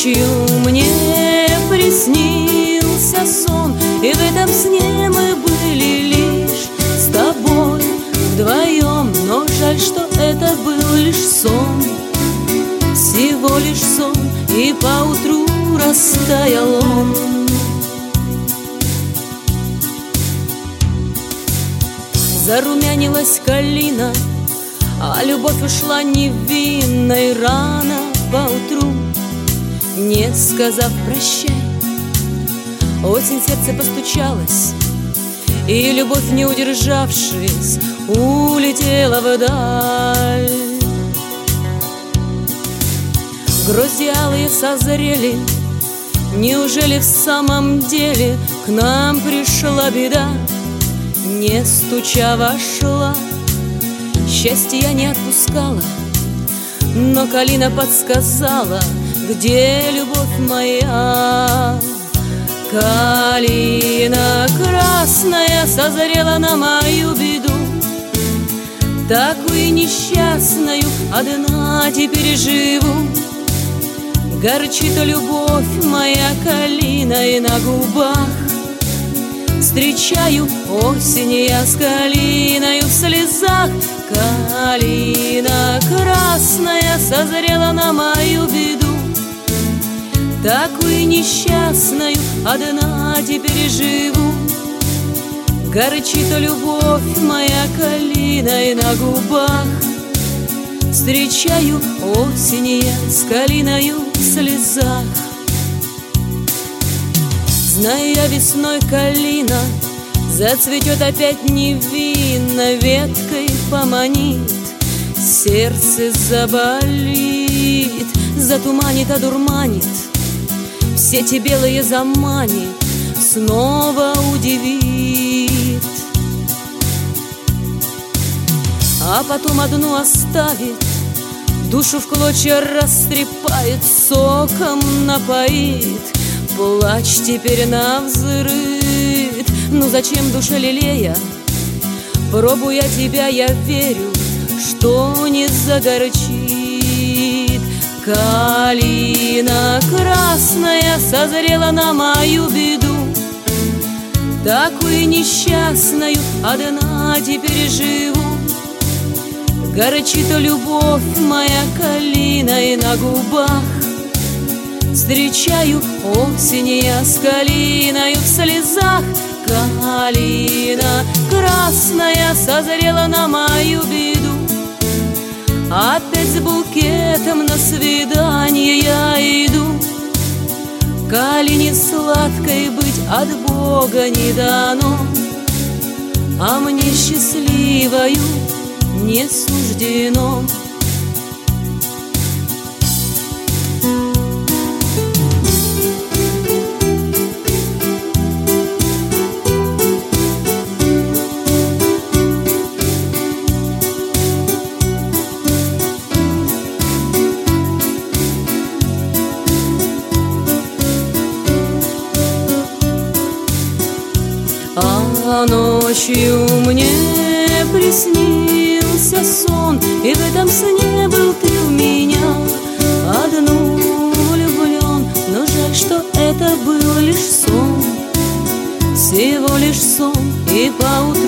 ночью мне приснился сон, и в этом сне мы были лишь с тобой вдвоем. Но жаль, что это был лишь сон, всего лишь сон, и поутру растаял он. Зарумянилась калина, а любовь ушла невинной рано поутру, не сказав прощай. Осень сердце постучалась, и любовь, не удержавшись, улетела вдаль. Грозди алые созрели, неужели в самом деле к нам пришла беда? Не стуча вошла, счастье я не отпускала, но калина подсказала, где любовь моя. Калина красная созрела на мою беду, такую несчастную одна теперь живу. Горчит любовь моя калиной на губах, встречаю осень я с калиною в слезах. Калина красная созрела на мою беду, такую несчастную одна теперь живу. Горчит любовь моя калиной на губах, встречаю осень я с калиною в слезах. Знаю я, весной калина зацветет опять невинно, веткой поманит, сердце заболит, затуманит, одурманит, все эти белые заманит, снова удивит. А потом одну оставит, душу в клочья растрепает, соком напоит, плачь теперь навзрыд. Ну зачем, душа лелея, пробуя тебя, я верю, что не загорчит. Калина красная созрела на мою беду, такую несчастную одна теперь живу. Горчит любовь моя калиной на губах, встречаю осень я с калиною в слезах. Калина красная созрела на мою беду, опять с букетом на свидание я иду. Калине сладкой быть от Бога не дано, а мне счастливою не суждено. А ночью мне приснился сон, и в этом сне был ты в меня одну влюблен. Но жаль, что это был лишь сон, всего лишь сон, и поутру